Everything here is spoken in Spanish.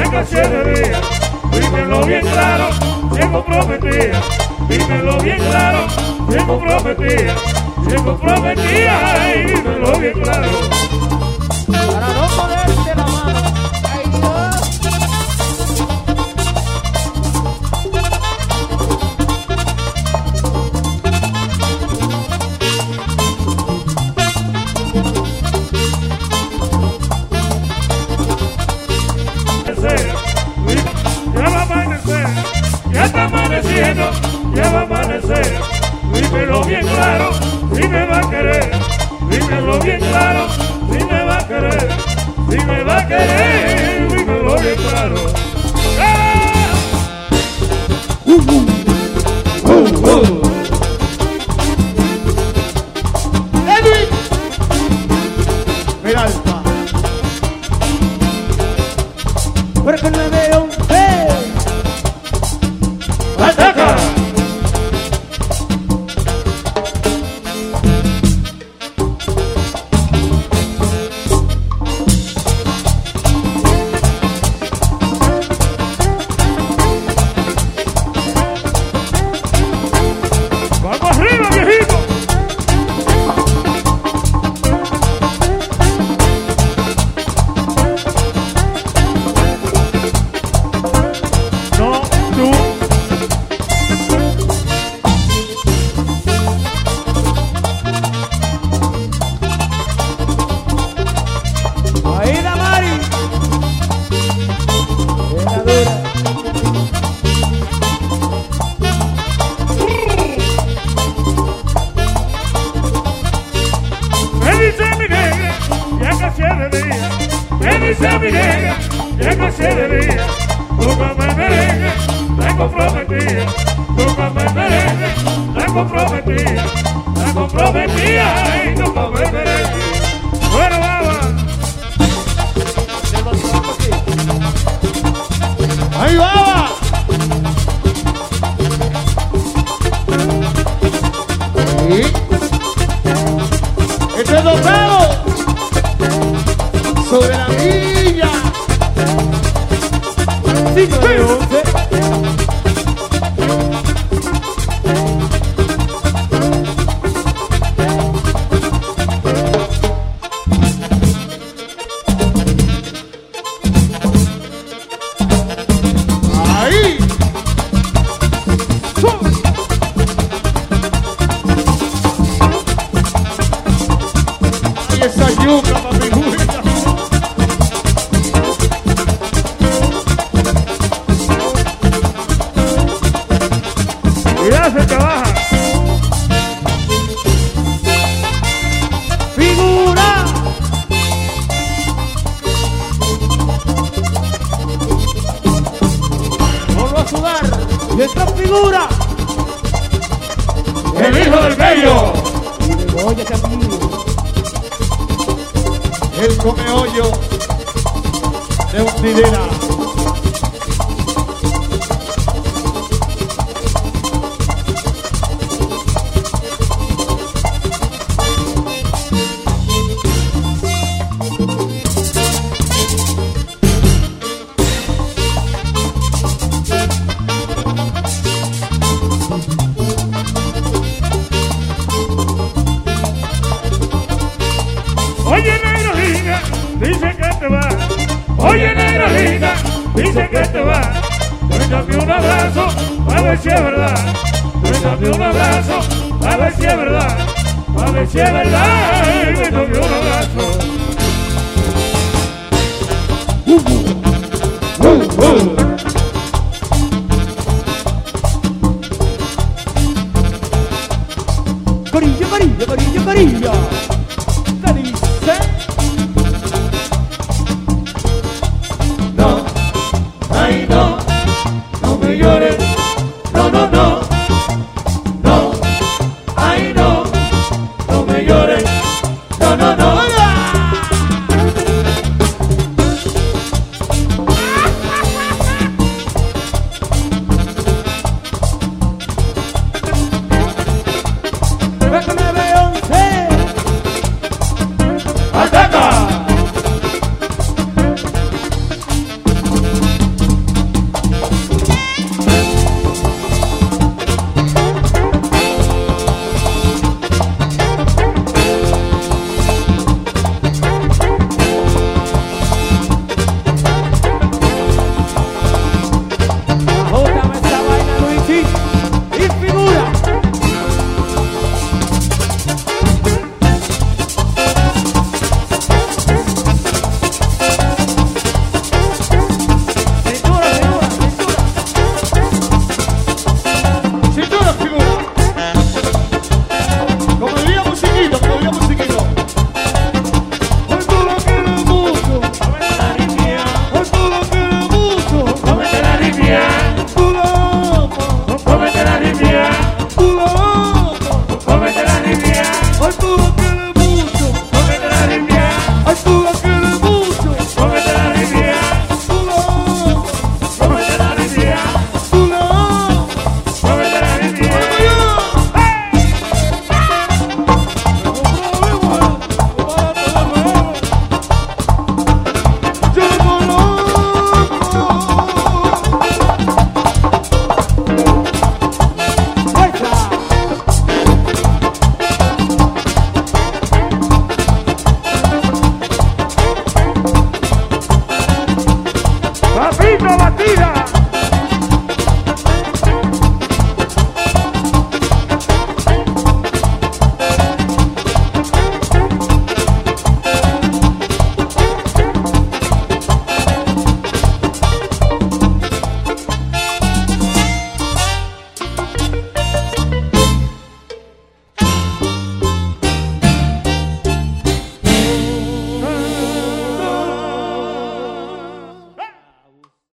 ya casi es de día. Dímelo bien claro, si es comprometida. Dímelo bien claro, si es comprometida. Si es comprometida, ay, dímelo bien claro. Para no ponerte la mano. Ay, Dios. Ya va a amanecer, ya está amaneciendo, ya va a amanecer. Dímelo bien claro, si me va a querer. Dímelo bien claro, si me va a querer. Si me va a querer, dímelo bien claro. ¡Ah! Edwin. Mira alfa. Porque 911. ¡Ataca! ¡Vamos arriba, viejito! No, tú. Ahí la Mari. Era dura. Me dice mi negra, ya casi es de día. Me dice mi negra, ya casi es de día. Tócame merengue, la comprometida. Tócame merengue, la comprometida. La comprometida, ay, tócame merengue. Bueno, vamos. Ahí va. Sí. Este es dotado sobre la villa. 5 de 11. Ahí. Ahí esa yuca, papi. Cuidado, se te baja. Figura. Vuelvo a sudar. Y esta figura. El hijo del bello. Y de Goya también. El come hoyo de un tidera. Oye, negra linda, dice que te va. Oye, negra linda, dice que te va. Cuéntame un abrazo, a ver si es verdad. Cuéntame un abrazo, a ver si es verdad. A ver si es verdad. Cuéntame un abrazo. Corillo, corillo, corillo, corillo. ¿Qué dice? No, ay no, no me llores. No, no, no, no, ay no, no me llores. No, no, no. Porque 911. ¡Ataca!